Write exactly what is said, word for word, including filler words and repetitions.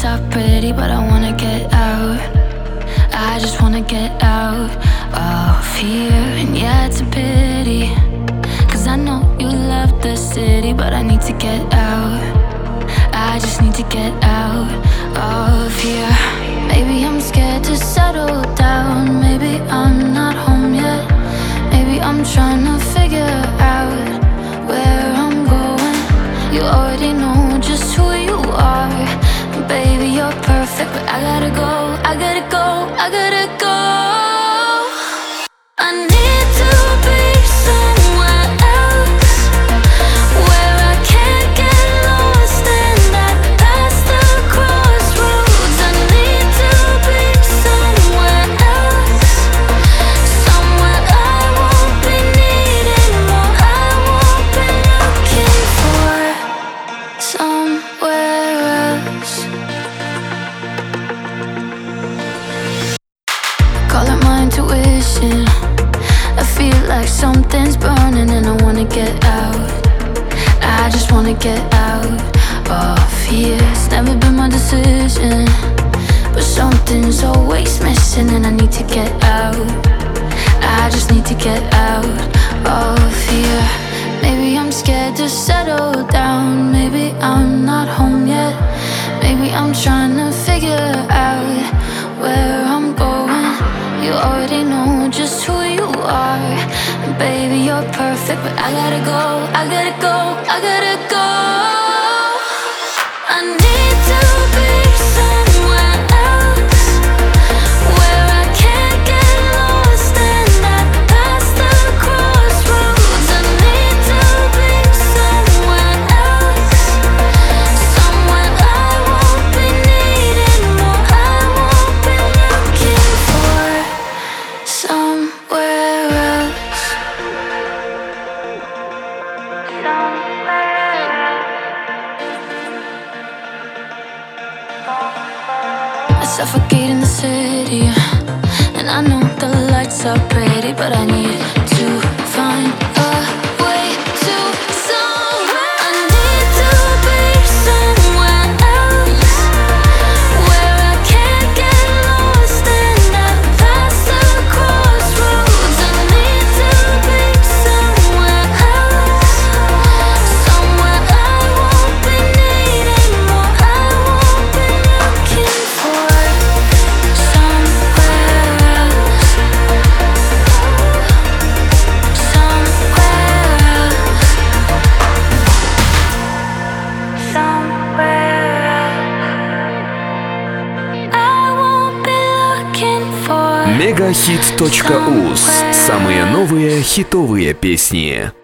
lights are pretty, but I wanna get out. I just wanna get out of here. And yeah, it's a pity, cause I know you love the city, but I need to get out. I just need to get out of here. Maybe I'm scared to settle down. Maybe I'm not home yet. Maybe I'm trying to figure out where I'm going. You already know just who you are. Baby, you're perfect, but I gotta go, I gotta go, I gotta go. I need to be somewhere else, where I can't get lost in that past the crossroads. I need to be somewhere else, somewhere I won't be needing more, I won't be looking for somewhere else. Call it my intuition. I feel like something's burning and I wanna get out. I just wanna get out of here. It's never been my decision, but something's always missing and I need to get out. I just need to get out of here. Maybe I'm scared to settle down. Maybe I'm not home yet. Maybe I'm trying to figure out where I'm going. You already know just who you are. Baby, you're perfect, but I gotta go, I gotta go, I gotta go. I need to be somewhere else, where I can't get lost in that past the crossroads. I need to be somewhere else, somewhere I won't be needing more, I won't be looking for somewhere else. I suffocate in the city, and I know the lights are pretty, but I need to find a way to somewhere. I need to be somewhere else, where I can't get lost in that past the crossroads. I need to be somewhere else, somewhere I won't be needing more, I won't be looking for somewhere else, somewhere else, somewhere else. I won't be looking for Мегахит точка уз. Самые новые хитовые песни.